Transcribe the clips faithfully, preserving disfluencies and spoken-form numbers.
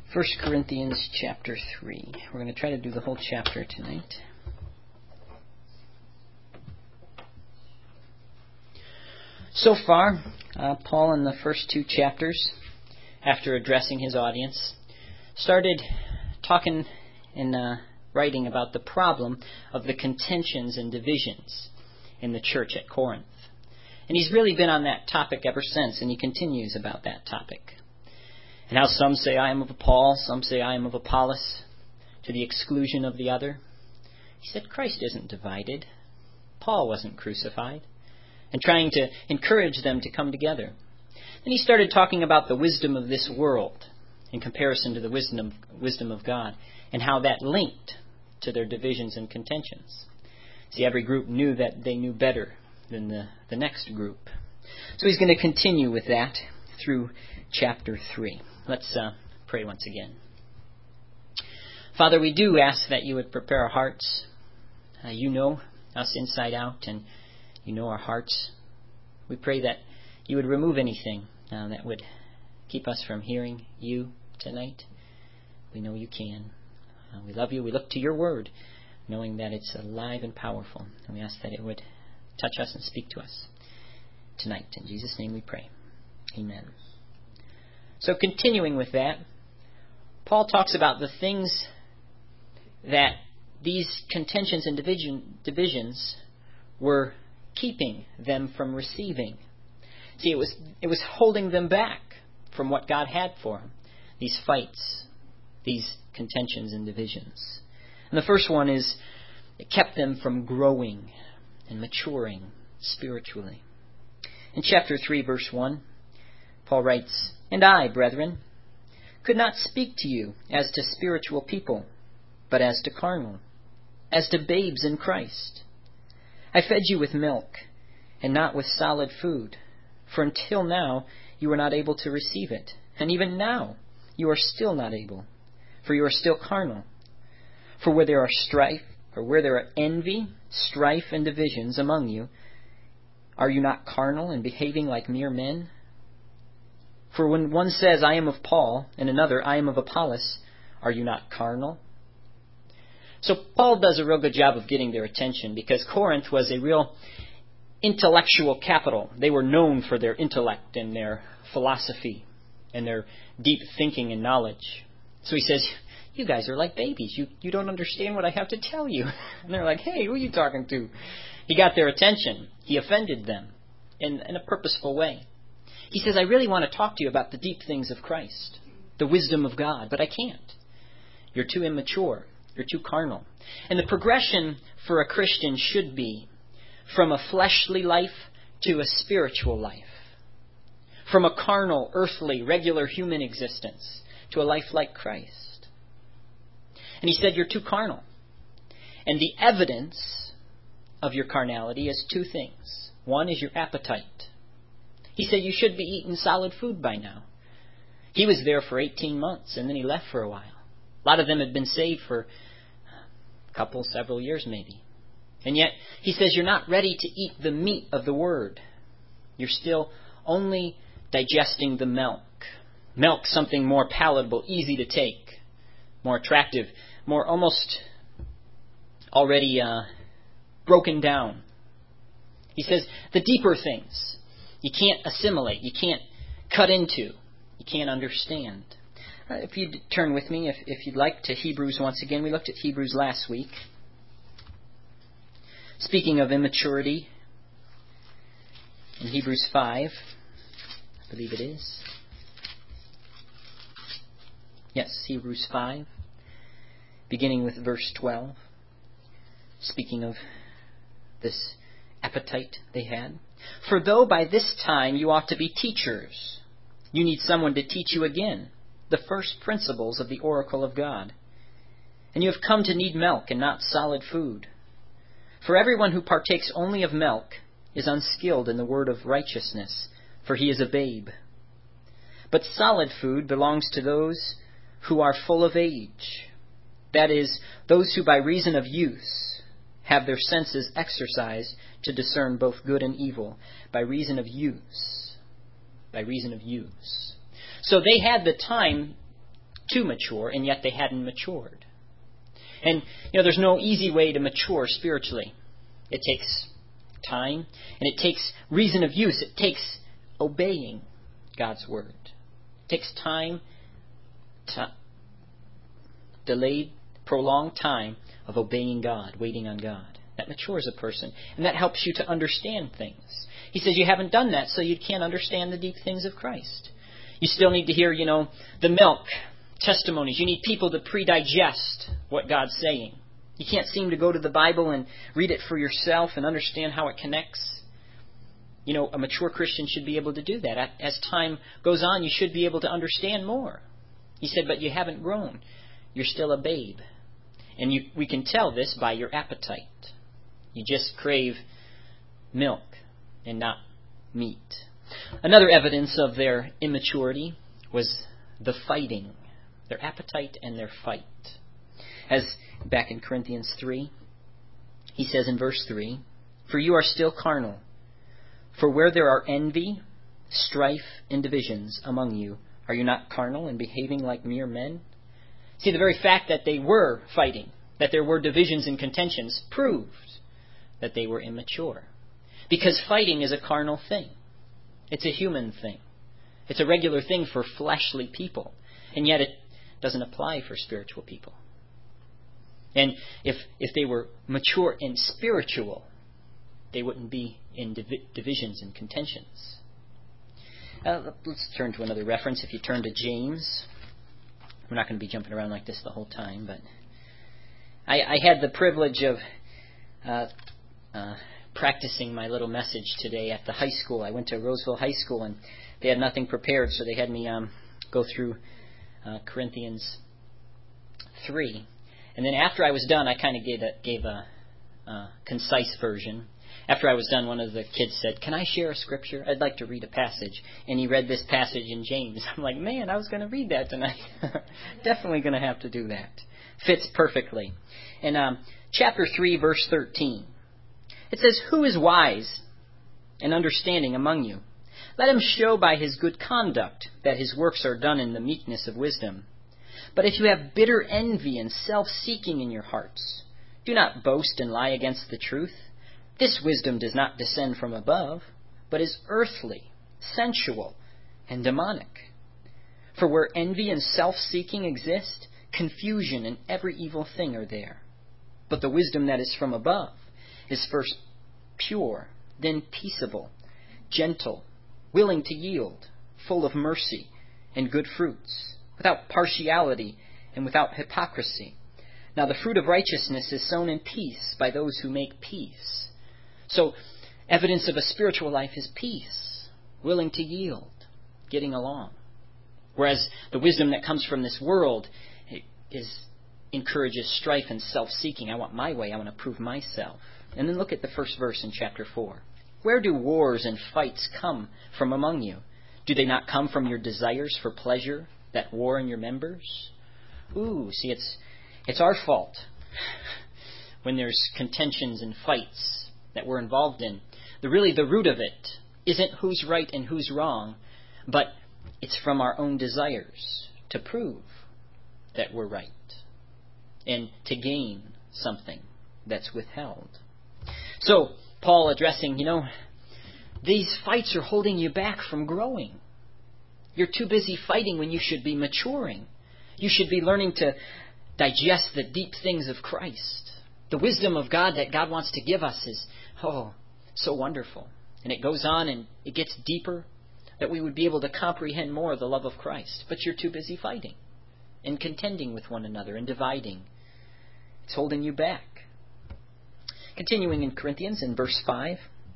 First Corinthians chapter three. We're going to try to do the whole chapter tonight. So far, uh, Paul in the first two chapters, after addressing his audience, started talking and uh, writing about the problem of the contentions and divisions in the church at Corinth. And he's really been on that topic ever since, and he continues about that topic. And how some say I am of Paul, some say I am of Apollos, to the exclusion of the other. He said Christ isn't divided. Paul wasn't crucified. And trying to encourage them to come together. Then he started talking about the wisdom of this world in comparison to the wisdom, wisdom of God, and how that linked to their divisions and contentions. See, every group knew that they knew better than the, the next group. So he's going to continue with that through chapter three. Let's uh, pray once again. Father, we do ask that you would prepare our hearts. Uh, you know us inside out, and you know our hearts. We pray that you would remove anything uh, that would keep us from hearing you tonight. We know you can. Uh, we love you. We look to your word, knowing that it's alive and powerful. And we ask that it would touch us and speak to us tonight. In Jesus' name we pray. Amen. So continuing with that, Paul talks about the things that these contentions and division, divisions were keeping them from receiving. See, it was it was holding them back from what God had for them. These fights, these contentions and divisions. And the first one is it kept them from growing and maturing spiritually. In chapter three, verse one, Paul writes, "And I, brethren, could not speak to you as to spiritual people, but as to carnal, as to babes in Christ. I fed you with milk, and not with solid food, for until now you were not able to receive it, and even now you are still not able, for you are still carnal. For where there are strife, or where there are envy, strife, and divisions among you, are you not carnal and behaving like mere men? For when one says, I am of Paul, and another, I am of Apollos, are you not carnal?" So Paul does a real good job of getting their attention, because Corinth was a real intellectual capital. They were known for their intellect and their philosophy and their deep thinking and knowledge. So he says, you guys are like babies. You, you don't understand what I have to tell you. And they're like, hey, who are you talking to? He got their attention. He offended them in, in a purposeful way. He says, I really want to talk to you about the deep things of Christ, the wisdom of God, but I can't. You're too immature. You're too carnal. And the progression for a Christian should be from a fleshly life to a spiritual life. From a carnal, earthly, regular human existence to a life like Christ. And he said, you're too carnal. And the evidence of your carnality is two things. One is your appetite. He said you should be eating solid food by now. He was there for eighteen months, and then he left for a while. A lot of them had been saved for a couple, several years maybe. And yet, he says you're not ready to eat the meat of the Word. You're still only digesting the milk. Milk, something more palatable, easy to take, more attractive, more almost already uh, broken down. He says the deeper things you can't assimilate, you can't cut into, you can't understand. Uh, if you'd turn with me, if, if you'd like, to Hebrews once again. We looked at Hebrews last week. Speaking of immaturity, in Hebrews five, I believe it is. Yes, Hebrews five, beginning with verse twelve. Speaking of this appetite they had. For though by this time you ought to be teachers, you need someone to teach you again the first principles of the oracle of God. And you have come to need milk and not solid food. For everyone who partakes only of milk is unskilled in the word of righteousness, for he is a babe. But solid food belongs to those who are full of age, that is, those who by reason of use have their senses exercised to discern both good and evil, by reason of use. By reason of use. So they had the time to mature, and yet they hadn't matured. And, you know, there's no easy way to mature spiritually. It takes time, and it takes reason of use. It takes obeying God's Word. It takes time, t- delayed, prolonged time of obeying God, waiting on God. That matures a person, and that helps you to understand things. He says you haven't done that, so you can't understand the deep things of Christ. You still need to hear, you know, the milk, testimonies. You need people to pre-digest what God's saying. You can't seem to go to the Bible and read it for yourself and understand how it connects. You know, a mature Christian should be able to do that. As time goes on, you should be able to understand more. He said, but you haven't grown. You're still a babe. And you, we can tell this by your appetite. You just crave milk and not meat. Another evidence of their immaturity was the fighting. Their appetite and their fight. As back in Corinthians three, he says in verse three, "For you are still carnal. For where there are envy, strife, and divisions among you, are you not carnal and behaving like mere men?" See, the very fact that they were fighting, that there were divisions and contentions, proved that they were immature. Because fighting is a carnal thing. It's a human thing. It's a regular thing for fleshly people. And yet it doesn't apply for spiritual people. And if if they were mature and spiritual, they wouldn't be in divi- divisions and contentions. Uh, let's turn to another reference. If you turn to James, we're not going to be jumping around like this the whole time, but I, I had the privilege of uh, uh, practicing my little message today at the high school. I went to Roseville High School, and they had nothing prepared, so they had me um, go through uh, Corinthians three. And then after I was done, I kind of gave a, gave a uh, concise version. After I was done, one of the kids said, "Can I share a scripture? I'd like to read a passage." And he read this passage in James. I'm like, man, I was going to read that tonight. Definitely going to have to do that. Fits perfectly. In um, chapter three, verse thirteen, it says, "Who is wise and understanding among you? Let him show by his good conduct that his works are done in the meekness of wisdom. But if you have bitter envy and self-seeking in your hearts, do not boast and lie against the truth. This wisdom does not descend from above, but is earthly, sensual, and demonic. For where envy and self-seeking exist, confusion and every evil thing are there. But the wisdom that is from above is first pure, then peaceable, gentle, willing to yield, full of mercy and good fruits, without partiality and without hypocrisy. Now the fruit of righteousness is sown in peace by those who make peace." So, evidence of a spiritual life is peace, willing to yield, getting along. Whereas the wisdom that comes from this world is encourages strife and self-seeking. I want my way. I want to prove myself. And then look at the first verse in chapter four. "Where do wars and fights come from among you? Do they not come from your desires for pleasure that war in your members?" Ooh, see, it's it's our fault when there's contentions and fights that we're involved in. The really the root of it isn't who's right and who's wrong, but it's from our own desires to prove that we're right and to gain something that's withheld. So, Paul addressing, you know, these fights are holding you back from growing. You're too busy fighting when you should be maturing. You should be learning to digest the deep things of Christ. The wisdom of God that God wants to give us is, oh, so wonderful. And it goes on and it gets deeper, that we would be able to comprehend more the love of Christ. But you're too busy fighting and contending with one another and dividing. It's holding you back. Continuing in Corinthians in verse five.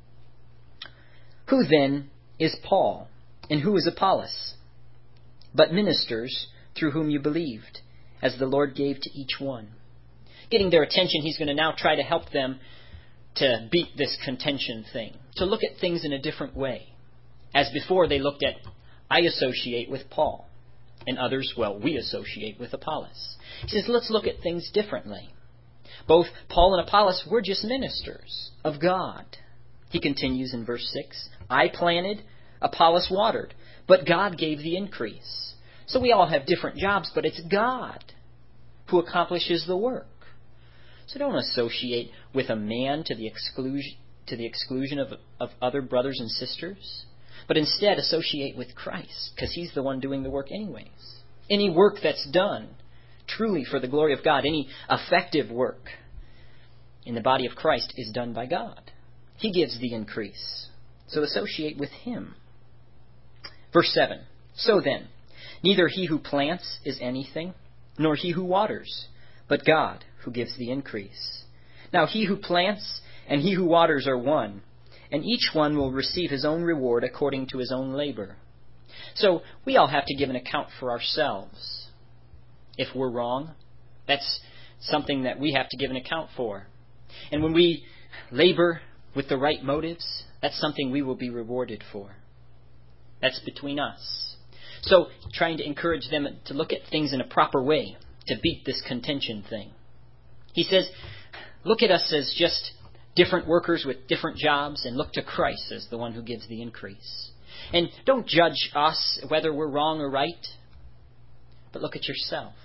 "Who then is Paul, and who is Apollos? But ministers through whom you believed, as the Lord gave to each one." Getting their attention, he's going to now try to help them to beat this contention thing, to look at things in a different way. As before, they looked at, I associate with Paul, and others, well, we associate with Apollos. He says, let's look at things differently. Both Paul and Apollos were just ministers of God. He continues in verse six, "I planted, Apollos watered, but God gave the increase. So we all have different jobs, but it's God who accomplishes the work. So don't associate with a man to the exclusion to the exclusion of, of other brothers and sisters, but instead associate with Christ, because He's the one doing the work anyways. Any work that's done truly for the glory of God, any effective work in the body of Christ is done by God. He gives the increase. So associate with Him. Verse seven. So then, neither he who plants is anything, nor he who waters, but God who gives the increase. Now he who plants and he who waters are one, and each one will receive his own reward according to his own labor. So we all have to give an account for ourselves. If we're wrong, that's something that we have to give an account for. And when we labor with the right motives, that's something we will be rewarded for. That's between us. So trying to encourage them to look at things in a proper way, to beat this contention thing. He says, look at us as just different workers with different jobs, and look to Christ as the one who gives the increase. And don't judge us whether we're wrong or right, but look at yourself.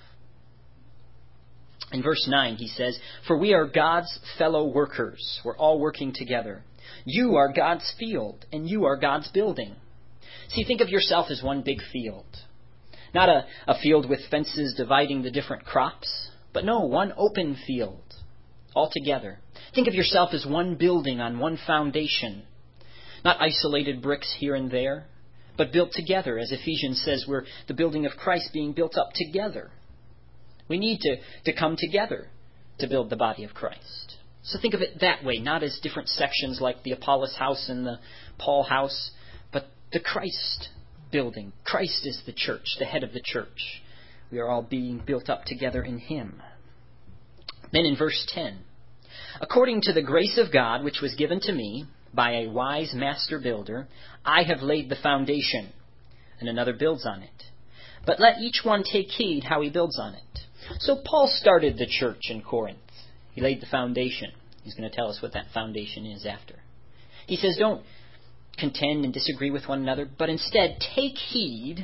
In verse nine he says, for we are God's fellow workers. We're all working together. You are God's field, and you are God's building. See, think of yourself as one big field. Not a, a field with fences dividing the different crops, but no, one open field altogether. Think of yourself as one building on one foundation. Not isolated bricks here and there, but built together. As Ephesians says, we're the building of Christ being built up together. We need to, to come together to build the body of Christ. So think of it that way, not as different sections like the Apollos house and the Paul house, but the Christ building. Christ is the church, the head of the church. We are all being built up together in Him. Then in verse ten, according to the grace of God which was given to me by a wise master builder, I have laid the foundation, and another builds on it. But let each one take heed how he builds on it. So Paul started the church in Corinth. He laid the foundation. He's going to tell us what that foundation is after. He says, don't contend and disagree with one another, but instead take heed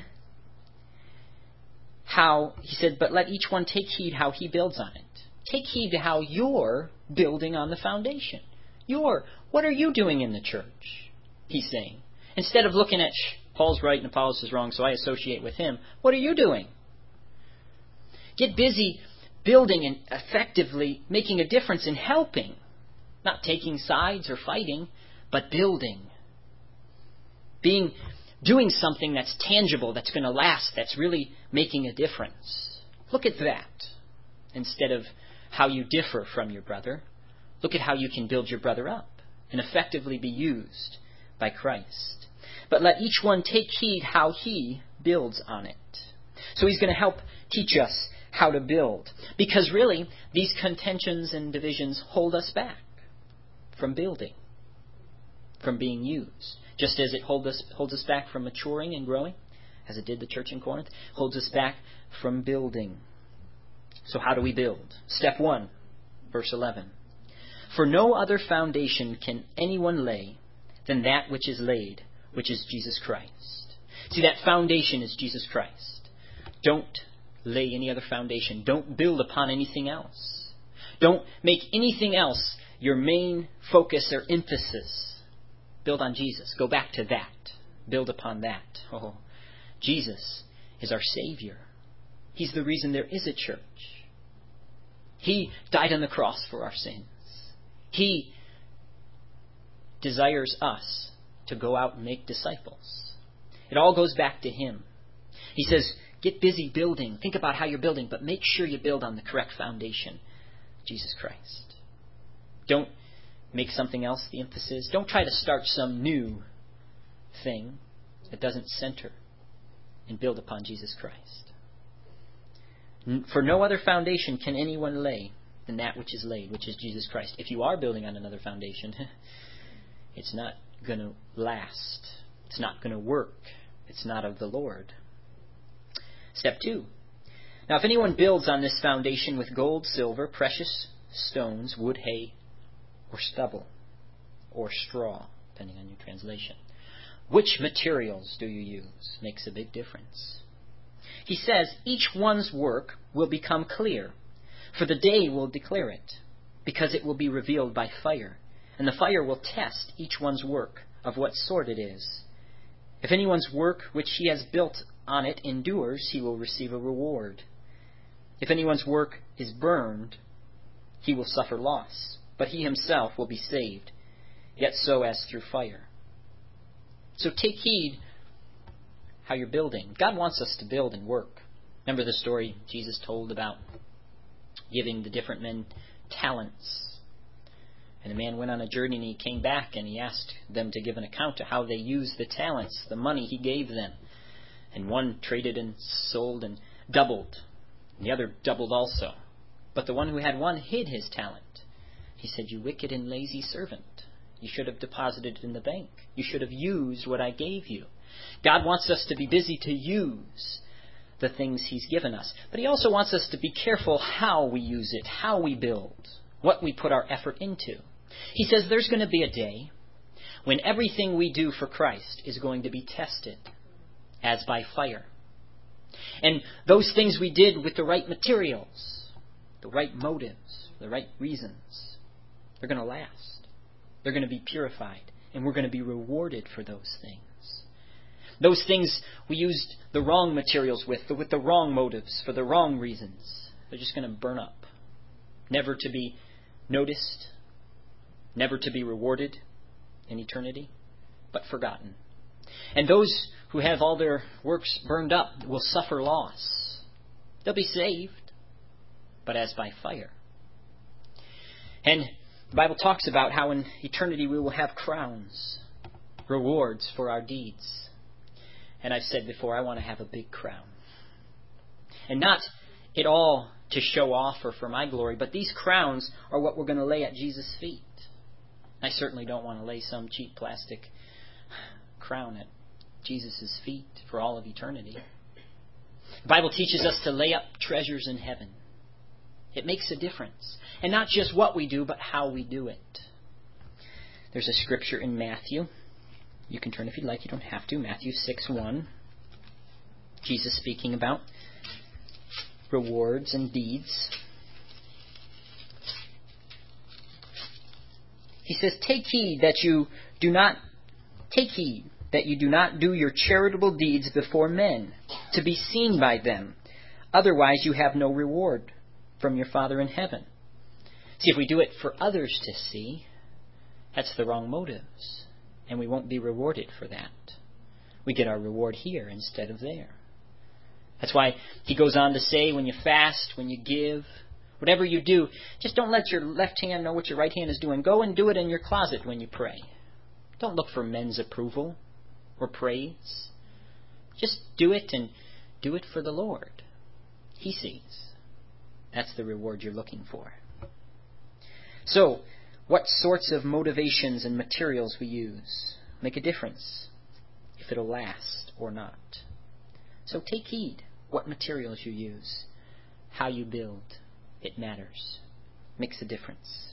how, he said, but let each one take heed how he builds on it. Take heed to how you're building on the foundation. You're, what are you doing in the church? He's saying. Instead of looking at, Paul's right and Apollos is wrong, so I associate with him. What are you doing? Get busy building and effectively making a difference in helping. Not taking sides or fighting, but building. Being, doing something that's tangible, that's going to last, that's really making a difference. Look at that. Instead of how you differ from your brother, look at how you can build your brother up and effectively be used by Christ. But let each one take heed how he builds on it. So he's going to help teach us how to build. Because really, these contentions and divisions hold us back from building, from being used. Just as it hold us, holds us back from maturing and growing, as it did the church in Corinth, holds us back from building. So how do we build? Step one, verse eleven. For no other foundation can anyone lay than that which is laid, which is Jesus Christ. See, that foundation is Jesus Christ. Don't lay any other foundation. Don't build upon anything else. Don't make anything else your main focus or emphasis. Build on Jesus. Go back to that. Build upon that. Oh, Jesus is our Savior. He's the reason there is a church. He died on the cross for our sins. He desires us to go out and make disciples. It all goes back to Him. He says, get busy building. Think about how you're building, but make sure you build on the correct foundation, Jesus Christ. Don't make something else the emphasis. Don't try to start some new thing that doesn't center and build upon Jesus Christ. For no other foundation can anyone lay than that which is laid, which is Jesus Christ. If you are building on another foundation, it's not going to last. It's not going to work. It's not of the Lord. Step two. Now, if anyone builds on this foundation with gold, silver, precious stones, wood, hay, or stubble, or straw, depending on your translation, which materials do you use? Makes a big difference. He says each one's work will become clear, for the day will declare it, because it will be revealed by fire, and the fire will test each one's work of what sort it is. If anyone's work which he has built on it endures, he will receive a reward. If anyone's work is burned, he will suffer loss, but he himself will be saved, yet so as through fire. So take heed how you're building. God wants us to build and work. Remember the story Jesus told about giving the different men talents. And the man went on a journey and he came back and he asked them to give an account of how they used the talents, the money he gave them. And one traded and sold and doubled. And the other doubled also. But the one who had one hid his talent. He said, "You wicked and lazy servant. You should have deposited it in the bank. You should have used what I gave you." God wants us to be busy to use the things He's given us. But He also wants us to be careful how we use it, how we build, what we put our effort into. He says there's going to be a day when everything we do for Christ is going to be tested as by fire. And those things we did with the right materials, the right motives, the right reasons, they're going to last. They're going to be purified, and we're going to be rewarded for those things. Those things we used the wrong materials with, with the wrong motives, for the wrong reasons, they're just going to burn up, never to be noticed, never to be rewarded in eternity, but forgotten. And those who have all their works burned up will suffer loss. They'll be saved, but as by fire. And the Bible talks about how in eternity we will have crowns, rewards for our deeds. And I've said before, I want to have a big crown. And not at all to show off or for my glory, but these crowns are what we're going to lay at Jesus' feet. I certainly don't want to lay some cheap plastic crown at Jesus' feet for all of eternity. The Bible teaches us to lay up treasures in heaven. It makes a difference. And not just what we do, but how we do it. There's a scripture in Matthew. You can turn if you'd like. You don't have to. Matthew six one. Jesus speaking about rewards and deeds. He says, Take heed that you do not take heed that you do not do your charitable deeds before men, to be seen by them. Otherwise you have no reward from your Father in heaven. See, if we do it for others to see, that's the wrong motives. And we won't be rewarded for that. We get our reward here instead of there. That's why he goes on to say, when you fast, when you give, whatever you do, just don't let your left hand know what your right hand is doing. Go and do it in your closet when you pray. Don't look for men's approval or praise. Just do it and do it for the Lord. He sees. That's the reward you're looking for. So, what sorts of motivations and materials we use make a difference if it'll last or not. So take heed what materials you use, how you build. It matters. Makes a difference.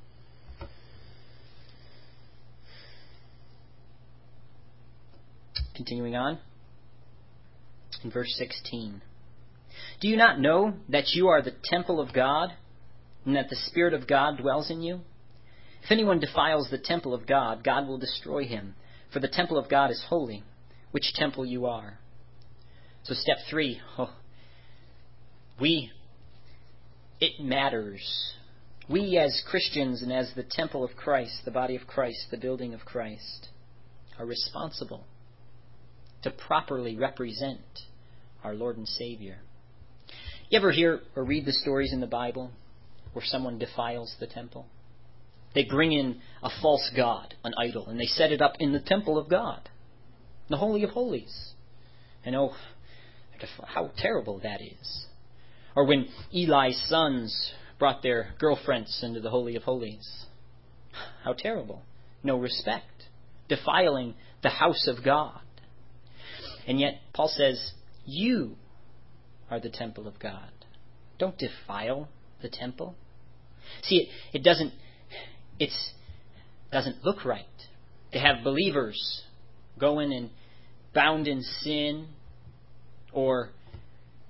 Continuing on, in verse sixteen. Do you not know that you are the temple of God, and that the Spirit of God dwells in you? If anyone defiles the temple of God, God will destroy him, for the temple of God is holy, which temple you are. So step three, oh, we, it matters. We as Christians and as the temple of Christ, the body of Christ, the building of Christ, are responsible to properly represent our Lord and Savior. You ever hear or read the stories in the Bible where someone defiles the temple? They bring in a false god, an idol, and they set it up in the temple of God, the Holy of Holies. And oh, how terrible that is. Or when Eli's sons brought their girlfriends into the Holy of Holies. How terrible. No respect. Defiling the house of God. And yet, Paul says, you are the temple of God. Don't defile the temple. See, it, it doesn't it doesn't look right to have believers going and bound in sin or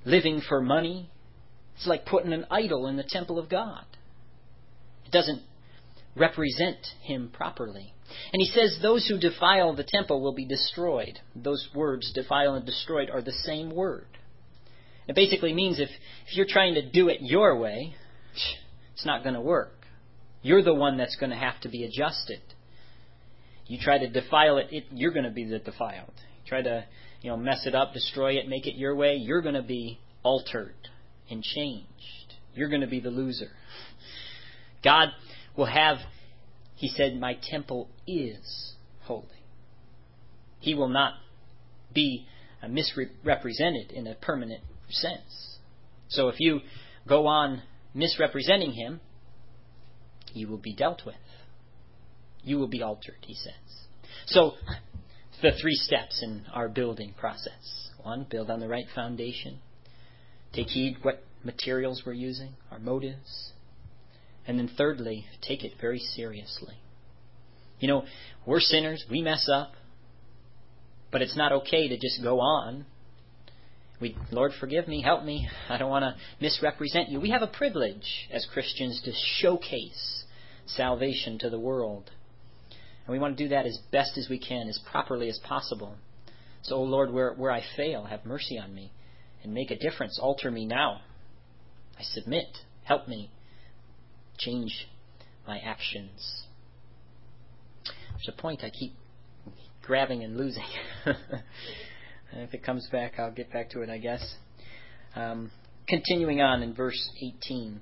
living for money. It's like putting an idol in the temple of God. It doesn't represent Him properly. And he says those who defile the temple will be destroyed. Those words, defile and destroyed, are the same word. It basically means if, if you're trying to do it your way, it's not going to work. You're the one that's going to have to be adjusted. You try to defile it, it you're going to be the defiled. You try to, you know, mess it up, destroy it, make it your way, you're going to be altered and changed. You're going to be the loser. God will have, He said, my temple is holy. He will not be misrepresented in a permanent sense. So if you go on misrepresenting Him, you will be dealt with. You will be altered, He says. So, the three steps in our building process. One, build on the right foundation. Take heed what materials we're using, our motives. And then thirdly, take it very seriously. You know, we're sinners, we mess up, but it's not okay to just go on. We, Lord, forgive me, help me, I don't want to misrepresent you. We have a privilege as Christians to showcase salvation to the world. And we want to do that as best as we can, as properly as possible. So, oh Lord, where, where I fail, have mercy on me and make a difference. Alter me now. I submit. Help me change my actions. There's a point I keep grabbing and losing. And if it comes back, I'll get back to it, I guess. Um, continuing on in verse eighteen.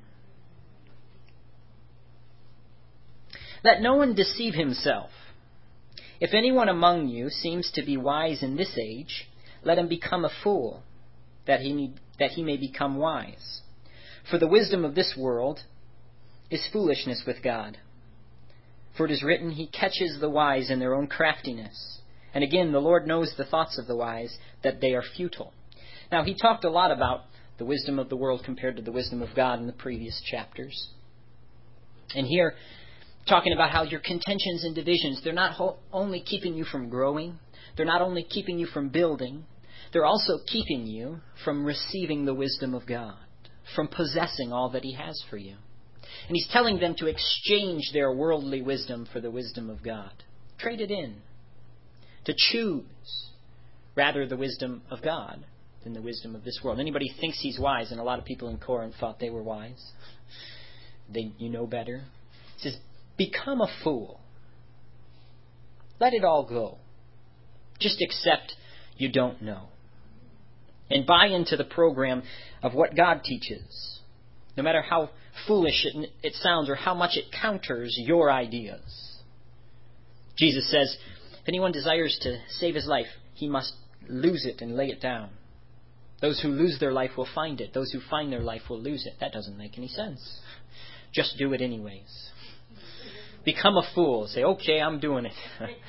Let no one deceive himself. If anyone among you seems to be wise in this age, let him become a fool, that he may, that he may become wise. For the wisdom of this world is foolishness with God. For it is written, He catches the wise in their own craftiness. And again, the Lord knows the thoughts of the wise, that they are futile. Now, he talked a lot about the wisdom of the world compared to the wisdom of God in the previous chapters. And here, talking about how your contentions and divisions, they're not ho- only keeping you from growing, they're not only keeping you from building, they're also keeping you from receiving the wisdom of God, from possessing all that He has for you. And He's telling them to exchange their worldly wisdom for the wisdom of God. Trade it in. To choose rather the wisdom of God than the wisdom of this world. Anybody thinks he's wise, and a lot of people in Corinth thought they were wise. They, you know better. He says, become a fool. Let it all go. Just accept you don't know. And buy into the program of what God teaches. No matter how foolish it, it sounds or how much it counters your ideas. Jesus says, if anyone desires to save his life, he must lose it and lay it down. Those who lose their life will find it. Those who find their life will lose it. That doesn't make any sense. Just do it anyways. Become a fool. Say, okay, I'm doing it.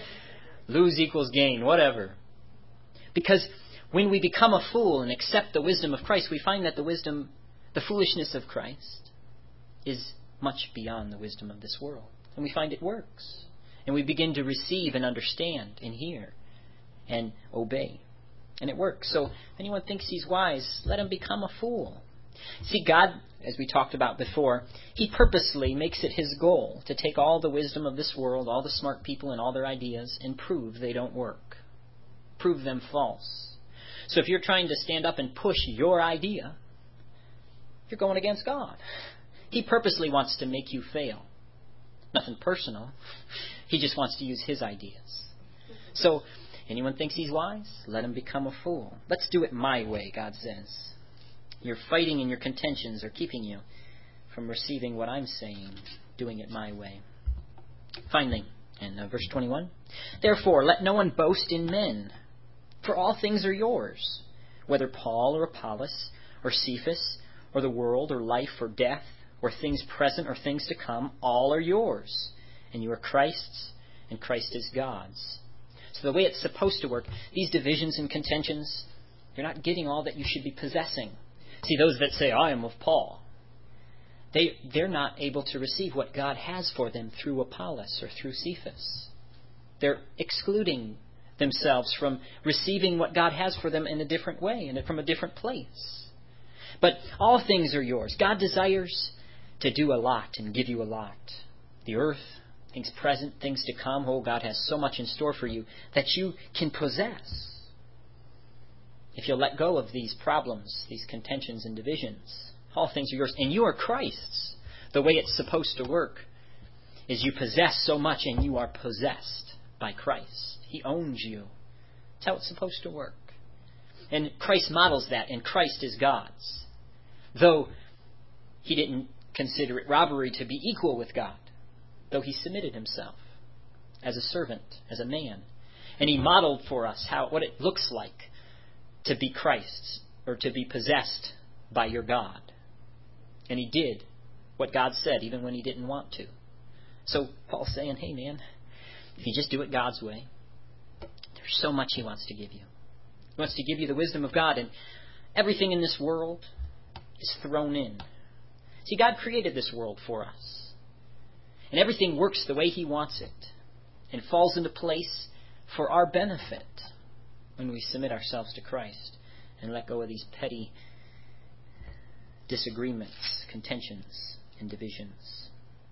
Lose equals gain, whatever. Because when we become a fool and accept the wisdom of Christ, we find that the wisdom, the foolishness of Christ is much beyond the wisdom of this world. And we find it works. And we begin to receive and understand and hear and obey. And it works. So if anyone thinks he's wise, let him become a fool. See, God, as we talked about before, He purposely makes it His goal to take all the wisdom of this world, all the smart people and all their ideas, and prove they don't work. Prove them false. So if you're trying to stand up and push your idea, you're going against God. He purposely wants to make you fail. Nothing personal. He just wants to use His ideas. So, anyone thinks he's wise? Let him become a fool. Let's do it my way, God says. Your fighting and your contentions are keeping you from receiving what I'm saying, doing it my way. Finally, in uh, verse twenty-one, therefore, let no one boast in men, for all things are yours, whether Paul or Apollos or Cephas or the world or life or death or things present or things to come, all are yours. And you are Christ's, and Christ is God's. So the way it's supposed to work, these divisions and contentions, you're not getting all that you should be possessing. See, those that say, I am of Paul, they, they're not able to receive what God has for them through Apollos or through Cephas. They're excluding themselves from receiving what God has for them in a different way and from a different place. But all things are yours. God desires to do a lot and give you a lot. The earth, things present, things to come. Oh, God has so much in store for you that you can possess. If you'll let go of these problems, these contentions and divisions, all things are yours. And you are Christ's. The way it's supposed to work is you possess so much and you are possessed by Christ. He owns you. That's how it's supposed to work. And Christ models that, and Christ is God's. Though He didn't consider it robbery to be equal with God, though He submitted Himself as a servant, as a man. And He modeled for us how what it looks like to be Christ's, or to be possessed by your God. And He did what God said, even when He didn't want to. So Paul's saying, hey man, if you just do it God's way, there's so much He wants to give you. He wants to give you the wisdom of God, and everything in this world is thrown in. See, God created this world for us. And everything works the way He wants it, and falls into place for our benefit when we submit ourselves to Christ and let go of these petty disagreements, contentions, and divisions.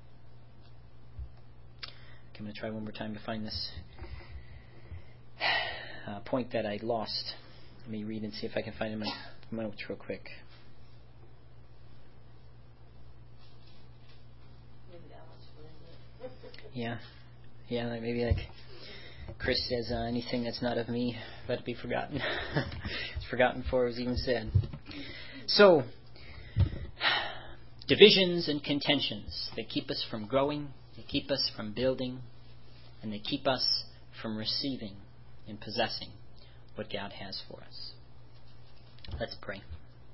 Okay, I'm going to try one more time to find this uh, point that I lost. Let me read and see if I can find it in my notes real quick. Yeah, yeah, like maybe like Chris says, uh, anything that's not of me, let it be forgotten. It's forgotten before it was even said. So, divisions and contentions, they keep us from growing, they keep us from building, and they keep us from receiving and possessing what God has for us. Let's pray.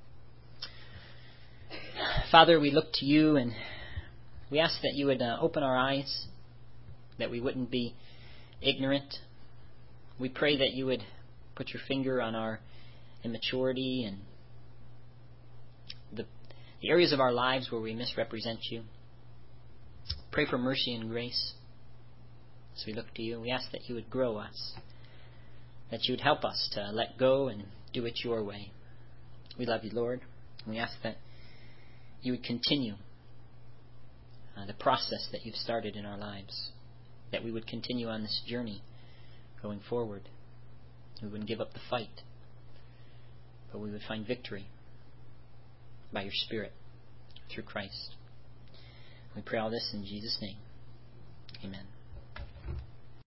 Father, we look to You and we ask that You would uh, open our eyes, that we wouldn't be ignorant. We pray that You would put Your finger on our immaturity and the, the areas of our lives where we misrepresent You. Pray for mercy and grace as we look to You. We ask that You would grow us, that You would help us to let go and do it Your way. We love You, Lord, and we ask that You would continue uh, the process that You've started in our lives, that we would continue on this journey going forward. We wouldn't give up the fight, but we would find victory by Your Spirit through Christ. We pray all this in Jesus' name. Amen.